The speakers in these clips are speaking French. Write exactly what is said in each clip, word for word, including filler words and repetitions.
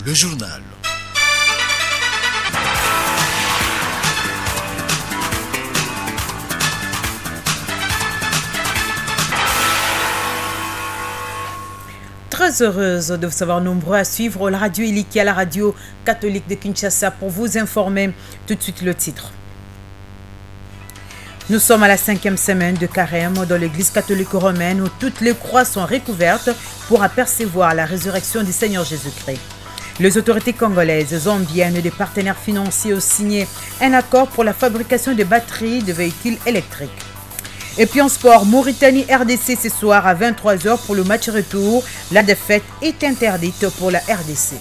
le journal. Très heureuse de vous savoir nombreux à suivre la radio Ilikia, la radio catholique de Kinshasa, pour vous informer. Tout de suite le titre. Nous sommes à la cinquième semaine de carême dans l'église catholique romaine où toutes les croix sont recouvertes pour apercevoir la résurrection du Seigneur Jésus-Christ. Les autorités congolaises, zambiennes et des partenaires financiers ont signé un accord pour la fabrication de batteries de véhicules électriques. Et puis en sport, Mauritanie-R D C ce soir à vingt-trois heures pour le match retour. La défaite est interdite pour la R D C.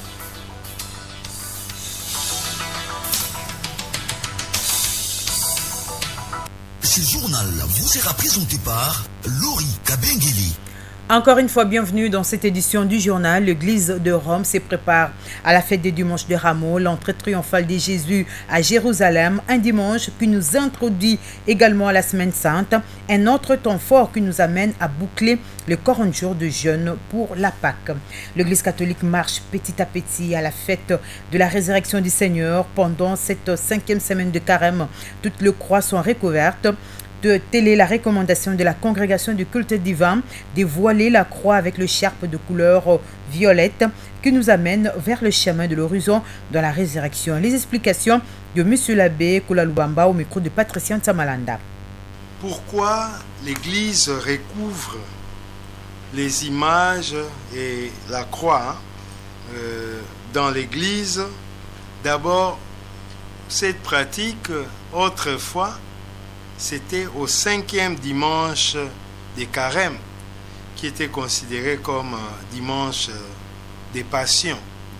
Ce journal vous sera présenté par Lori Kabengeli. Encore une fois, bienvenue dans cette édition du journal. L'église de Rome se prépare à la fête des dimanches de Rameau, l'entrée triomphale de Jésus à Jérusalem, un dimanche qui nous introduit également à la semaine sainte, un autre temps fort qui nous amène à boucler les quarante jours de jeûne pour la Pâque. L'église catholique marche petit à petit à la fête de la résurrection du Seigneur. Pendant cette cinquième semaine de carême, toutes les croix sont recouvertes. De telle est la recommandation de la congrégation du culte divin, dévoiler la croix avec le charpe de couleur violette qui nous amène vers le chemin de l'horizon dans la résurrection. Les explications de M. l'abbé Koulalubamba au micro de Patricien Tsamalanda. Pourquoi l'Église recouvre les images et la croix euh, dans l'Église? D'abord, cette pratique, autrefois, c'était au cinquième dimanche des carême, qui était considéré comme dimanche des passions.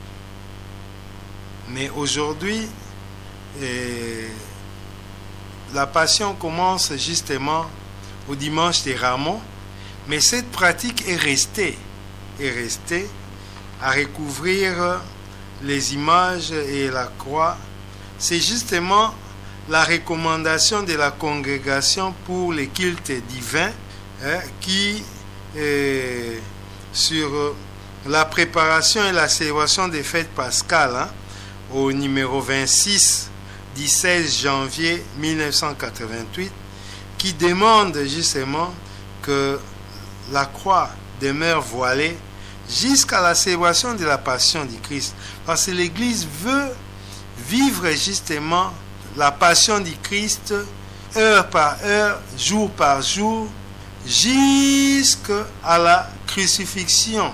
Mais aujourd'hui, eh, la passion commence justement au dimanche des Rameaux, mais cette pratique est restée, est restée à recouvrir les images et la croix. C'est justement la recommandation de la congrégation pour les cultes divins hein, qui, euh, sur la préparation et la célébration des fêtes pascales, hein, au numéro vingt-six du seize janvier mille neuf cent quatre-vingt-huit, qui demande justement que la croix demeure voilée jusqu'à la célébration de la passion du Christ. Parce que l'Église veut vivre justement la passion du Christ, heure par heure, jour par jour, jusqu'à la crucifixion.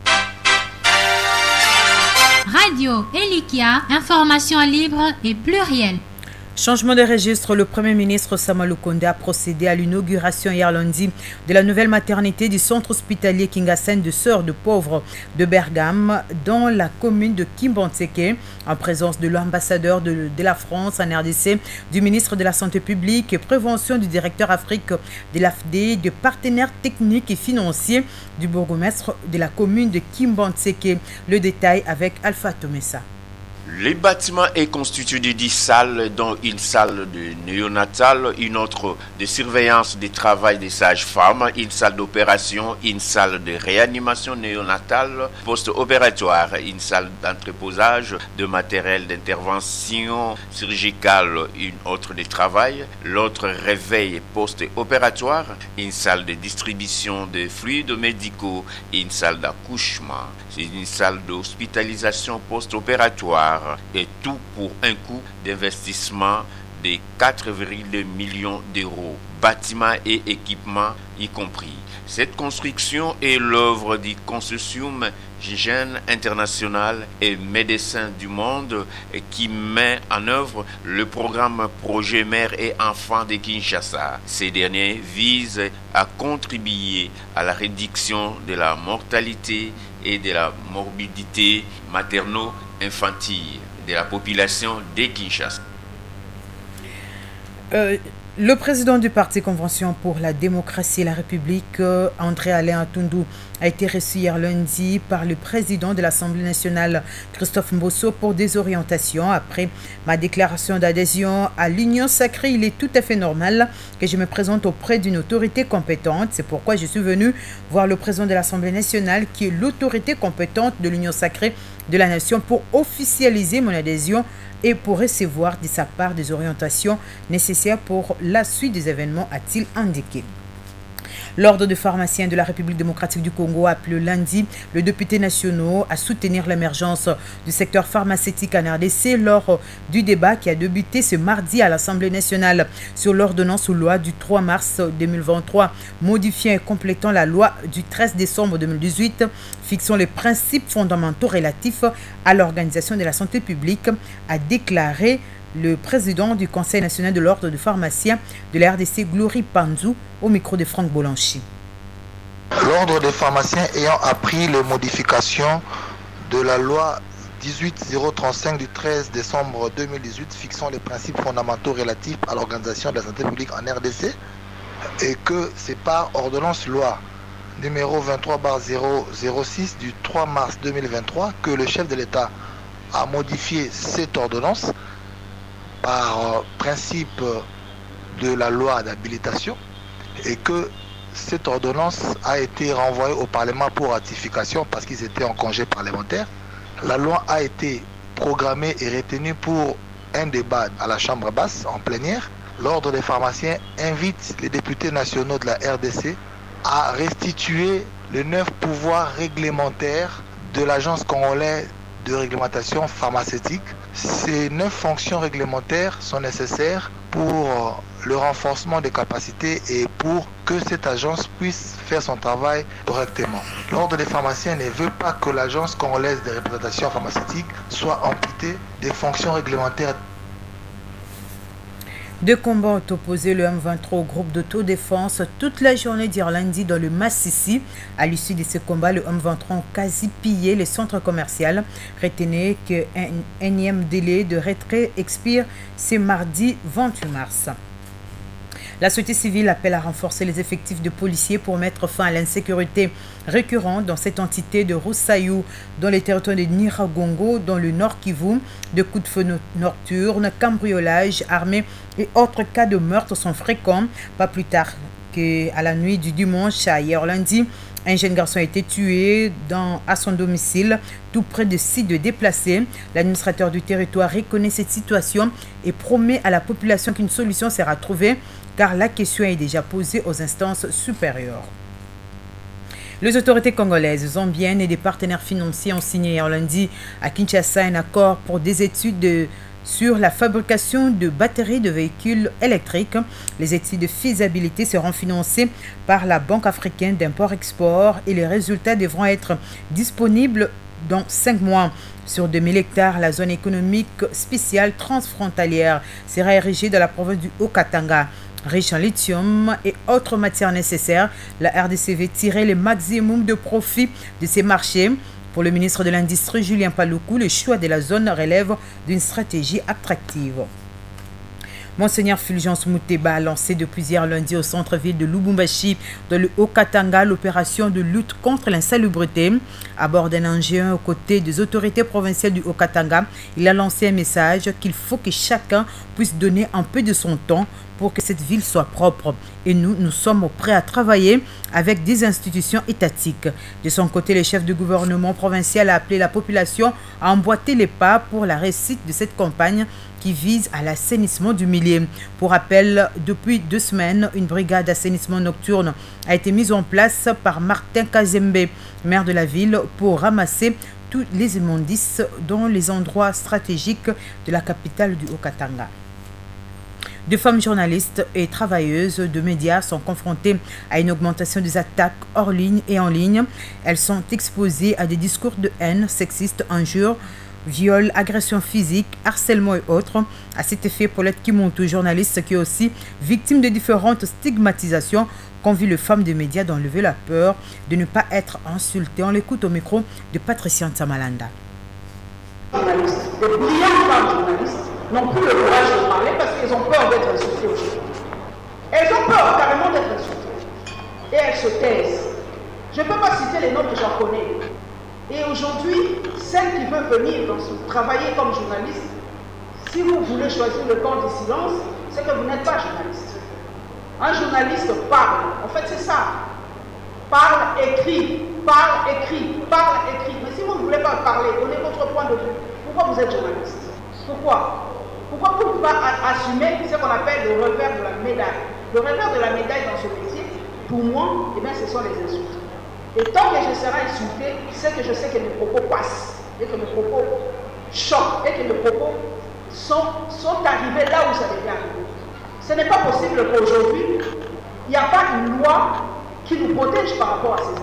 Radio Ilikia, information libre et plurielle. Changement de registre, le Premier ministre Sama Lukonde a procédé à l'inauguration hier lundi de la nouvelle maternité du centre hospitalier Kingasen de Sœurs de Pauvres de Bergame dans la commune de Kimbantseke en présence de l'ambassadeur de, de la France en R D C, du ministre de la Santé publique et Prévention, du directeur Afrique de l'A F D, de partenaires techniques et financiers du bourgmestre de la commune de Kimbantseke. Le détail avec Alpha Tomessa. Le bâtiment est constitué de dix salles, dont une salle de néonatal, une autre de surveillance du travail des sages-femmes, une salle d'opération, une salle de réanimation néonatale post-opératoire, une salle d'entreposage de matériel d'intervention chirurgicale, une autre de travail, l'autre réveil post-opératoire, une salle de distribution de fluides médicaux, une salle d'accouchement, une salle d'hospitalisation post-opératoire, et tout pour un coût d'investissement de quatre virgule deux millions d'euros, bâtiments et équipements y compris. Cette construction est l'œuvre du consortium Hygiène International et Médecins du Monde qui met en œuvre le programme Projet Mère et Enfants de Kinshasa. Ces derniers visent à contribuer à la réduction de la mortalité et de la morbidité materno-infantile de la population de Kinshasa. Euh, Le président du Parti Convention pour la démocratie et la République, André-Alain Atundou, a été reçu hier lundi par le président de l'Assemblée nationale, Christophe Mbosso, pour des orientations. Après ma déclaration d'adhésion à l'Union sacrée, il est tout à fait normal que je me présente auprès d'une autorité compétente. C'est pourquoi je suis venu voir le président de l'Assemblée nationale, qui est l'autorité compétente de l'Union sacrée de la nation, pour officialiser mon adhésion et pour recevoir de sa part des orientations nécessaires pour la suite des événements, a-t-il indiqué. L'Ordre des pharmaciens de la République démocratique du Congo a appelé lundi le député national à soutenir l'émergence du secteur pharmaceutique en R D C lors du débat qui a débuté ce mardi à l'Assemblée nationale sur l'ordonnance ou loi du trois mars deux mille vingt-trois, modifiant et complétant la loi du treize décembre deux mille dix-huit, fixant les principes fondamentaux relatifs à l'organisation de la santé publique, a déclaré le président du Conseil national de l'Ordre des pharmaciens de la R D C, Glory Panzou, au micro de Franck Bolanchi. L'Ordre des pharmaciens ayant appris les modifications de la loi dix-huit zéro trente-cinq du treize décembre deux mille dix-huit fixant les principes fondamentaux relatifs à l'organisation de la santé publique en R D C, et que c'est par ordonnance loi numéro vingt-trois barre zéro zéro six du trois mars deux mille vingt-trois que le chef de l'État a modifié cette ordonnance par principe de la loi d'habilitation, et que cette ordonnance a été renvoyée au Parlement pour ratification parce qu'ils étaient en congé parlementaire. La loi a été programmée et retenue pour un débat à la Chambre basse en plénière. L'Ordre des pharmaciens invite les députés nationaux de la R D C à restituer les neuf pouvoirs réglementaires de l'Agence congolaise de réglementation pharmaceutique. Ces neuf fonctions réglementaires sont nécessaires pour le renforcement des capacités et pour que cette agence puisse faire son travail correctement. L'Ordre des pharmaciens ne veut pas que l'Agence congolaise de représentation pharmaceutique soit amputée des fonctions réglementaires. Deux combats ont opposé le M vingt-trois au groupe d'autodéfense toute la journée d'hier lundi dans le Massissi. À l'issue de ces combats, le M vingt-trois a quasi pillé les centres commerciaux. Retenez qu'un énième délai de retrait expire ce mardi vingt-huit mars. La société civile appelle à renforcer les effectifs de policiers pour mettre fin à l'insécurité récurrente dans cette entité de Roussaïou, dans les territoires de Niragongo, dans le Nord Kivu. De coups de feu nocturnes, cambriolages, armés et autres cas de meurtre sont fréquents. Pas plus tard qu'à la nuit du dimanche à hier lundi, un jeune garçon a été tué dans, à son domicile, tout près de sites de déplacés. L'administrateur du territoire reconnaît cette situation et promet à la population qu'une solution sera trouvée, car la question est déjà posée aux instances supérieures. Les autorités congolaises, zambiennes et des partenaires financiers ont signé hier lundi à Kinshasa un accord pour des études de sur la fabrication de batteries de véhicules électriques. Les études de faisabilité seront financées par la Banque africaine d'import-export et les résultats devront être disponibles dans cinq mois. Sur deux mille hectares, la zone économique spéciale transfrontalière sera érigée dans la province du Haut-Katanga. Riche en lithium et autres matières nécessaires, la R D C veut tirer le maximum de profit de ces marchés. Pour le ministre de l'Industrie, Julien Paluku, le choix de la zone relève d'une stratégie attractive. Monseigneur Fulgence Mouteba a lancé depuis hier lundi au centre-ville de Lubumbashi, dans le Haut-Katanga, l'opération de lutte contre l'insalubrité. À bord d'un engin aux côtés des autorités provinciales du Haut-Katanga, il a lancé un message qu'il faut que chacun puisse donner un peu de son temps pour que cette ville soit propre. Et nous, nous sommes prêts à travailler avec des institutions étatiques. De son côté, le chef du gouvernement provincial a appelé la population à emboîter les pas pour la réussite de cette campagne qui vise à l'assainissement du milieu. Pour rappel, depuis deux semaines, une brigade d'assainissement nocturne a été mise en place par Martin Kazembe, maire de la ville, pour ramasser tous les immondices dans les endroits stratégiques de la capitale du Haut-Katanga. Deux femmes journalistes et travailleuses de médias sont confrontées à une augmentation des attaques hors ligne et en ligne. Elles sont exposées à des discours de haine, sexistes, injures, viols, agressions physiques, harcèlement et autres. À cet effet, Paulette Kimontou, journaliste qui est aussi victime de différentes stigmatisations, convie les femmes des médias d'enlever la peur de ne pas être insultées. On l'écoute au micro de Patricia Ntamalanda. Journalistes, des brillantes femmes journalistes n'ont plus le courage de parler parce qu'ils ont peur d'être insultés aujourd'hui. Elles ont peur carrément d'être insultées. Et elles se taisent. Je ne peux pas citer les noms que j'en connais. Et aujourd'hui, celle qui veut venir dans ce, travailler comme journaliste, si vous voulez choisir le camp du silence, c'est que vous n'êtes pas journaliste. Un journaliste parle. En fait, c'est ça. Parle, écrit, parle, écrit, parle, écrit. Mais si vous ne voulez pas parler, donnez votre point de vue. Pourquoi vous êtes journaliste? Pourquoi? Pourquoi vous ne pouvez pas assumer ce qu'on appelle le revers de la médaille? Le revers de la médaille dans ce métier, pour moi, eh bien, ce sont les insultes. Et tant que je serai insulté, c'est que je sais que mes propos passent, et que mes propos choquent, et que mes propos sont, sont arrivés là où ça devait arriver. Ce n'est pas possible qu'aujourd'hui, il n'y a pas une loi qui nous protège par rapport à ces...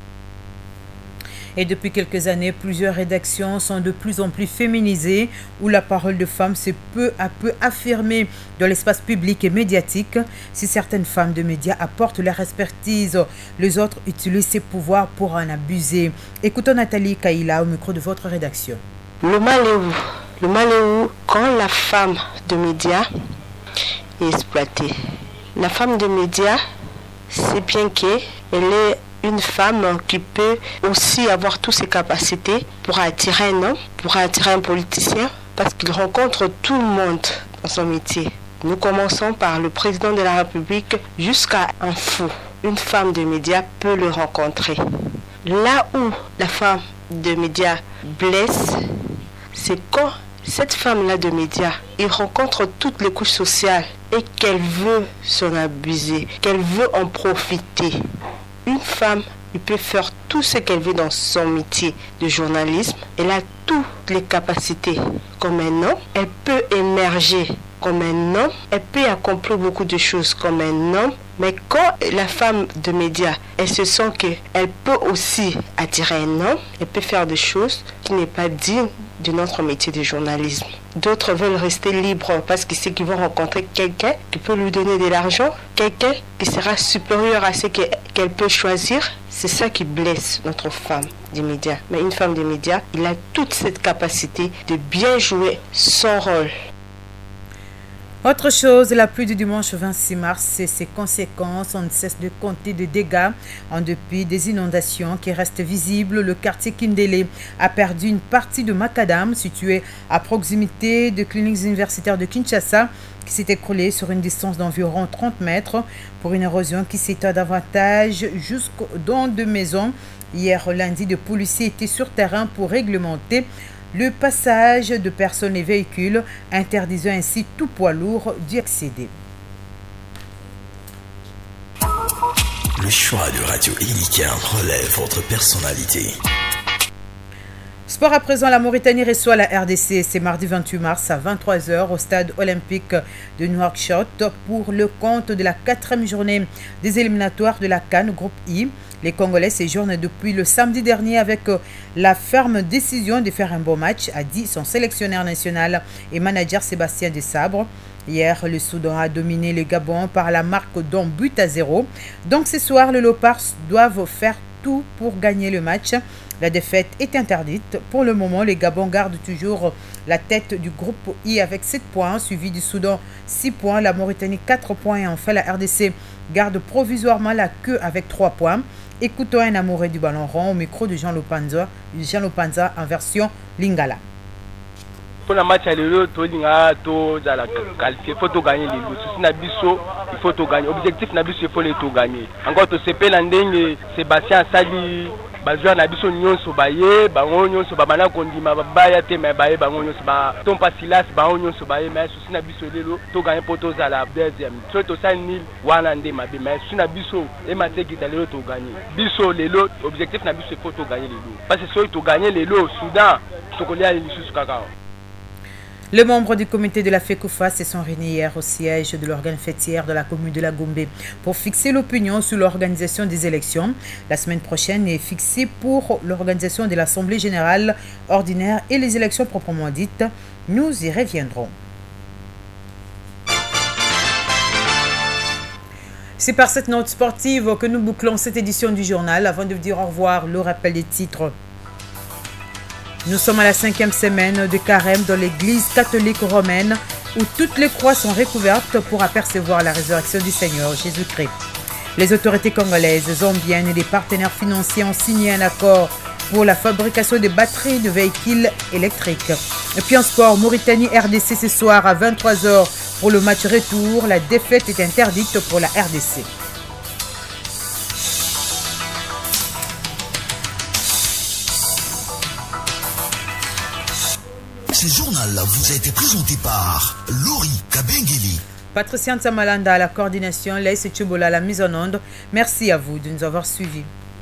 Et depuis quelques années, plusieurs rédactions sont de plus en plus féminisées, où la parole de femme s'est peu à peu affirmée dans l'espace public et médiatique. Si certaines femmes de médias apportent leur expertise, les autres utilisent ces pouvoirs pour en abuser. Écoutons Nathalie Kaila au micro de votre rédaction. Le mal est où? Le mal est où quand la femme de médias est exploitée? La femme de médias, c'est bien qu'elle est une femme qui peut aussi avoir toutes ses capacités pour attirer un homme, pour attirer un politicien, parce qu'il rencontre tout le monde dans son métier. Nous commençons par le président de la République jusqu'à un fou. Une femme de médias peut le rencontrer. Là où la femme de médias blesse, c'est quand cette femme-là de médias, il rencontre toutes les couches sociales et qu'elle veut s'en abuser, qu'elle veut en profiter. Une femme, elle peut faire tout ce qu'elle veut dans son métier de journalisme. Elle a toutes les capacités comme un homme. Elle peut émerger comme un homme. Elle peut accomplir beaucoup de choses comme un homme. Mais quand la femme de médias, elle se sent qu'elle peut aussi attirer un homme, elle peut faire des choses qui n'est pas digne de notre métier de journalisme. D'autres veulent rester libres parce qu'ils savent qu'ils vont rencontrer quelqu'un qui peut lui donner de l'argent, quelqu'un qui sera supérieur à ce qu'elle peut choisir. C'est ça qui blesse notre femme des médias. Mais une femme des médias, elle a toute cette capacité de bien jouer son rôle. Autre chose, la pluie du dimanche vingt-six mars et ses conséquences, on ne cesse de compter de dégâts en dépit des inondations qui restent visibles. Le quartier Kindélé a perdu une partie de Macadam, situé à proximité de cliniques universitaires de Kinshasa, qui s'est écroulé sur une distance d'environ trente mètres pour une érosion qui s'étend davantage jusqu'au dans de maisons. Hier lundi, des policiers étaient sur terrain pour réglementer le passage de personnes et véhicules, interdisant ainsi tout poids lourd d'y accéder. Le choix de Radio Illica relève votre personnalité. Sport à présent, la Mauritanie reçoit la R D C. C'est mardi vingt-huit mars à vingt-trois heures au stade olympique de Nouakchott pour le compte de la quatrième journée des éliminatoires de la CAN Groupe I. Les Congolais séjournent depuis le samedi dernier avec la ferme décision de faire un bon match, a dit son sélectionneur national et manager Sébastien Desabre. Hier, le Soudan a dominé le Gabon par la marque d'un but à zéro. Donc ce soir, les Léopards doivent faire tout pour gagner le match. La défaite est interdite. Pour le moment, les Gabon gardent toujours la tête du groupe I avec sept points, suivi du Soudan six points, la Mauritanie quatre points et enfin la R D C garde provisoirement la queue avec trois points. Écoutons un amoureux du ballon rond au micro de Jean Lopanza, Jean Lopanza en version Lingala. Pour le match, il faut qualifier, il faut gagner les deux. Il faut tout gagner. Objectif, il faut tout gagner. Encore, tu sais, l'année, Sébastien Sali. Bazwa na biso nyonso baye bango nyonso babana kondima babaya te me baye bango nyonso ba tompa silas bango nyonso baye mais susi na biso lelo to gagner poto za la deuxième so to sa nil wana nde mabe mais susi na biso e mateki ta lelo to gagner biso lelo objectif na biso faut to gagner lelo parce que so to gagner lelo Soudan sokolia lisusu kaka. Les membres du comité de la FECOFA se sont réunis hier au siège de l'organe fêtière de la commune de la Gombe pour fixer l'opinion sur l'organisation des élections. La semaine prochaine est fixée pour l'organisation de l'Assemblée générale ordinaire et les élections proprement dites. Nous y reviendrons. C'est par cette note sportive que nous bouclons cette édition du journal. Avant de vous dire au revoir, le rappel des titres. Nous sommes à la cinquième semaine de carême dans l'église catholique romaine. où toutes les croix sont recouvertes pour apercevoir la résurrection du Seigneur Jésus-Christ. Les autorités congolaises, zambiennes et les partenaires financiers ont signé un accord pour la fabrication de batteries de véhicules électriques. Et puis en sport, Mauritanie-R D C ce soir à vingt-trois heures pour le match retour. La défaite est interdite pour la R D C. Ce journal vous a été présenté par Lori Kabengeli. Patricia Nsamalanda à la coordination, Laïs Tchubola à la mise en onde. Merci à vous de nous avoir suivis.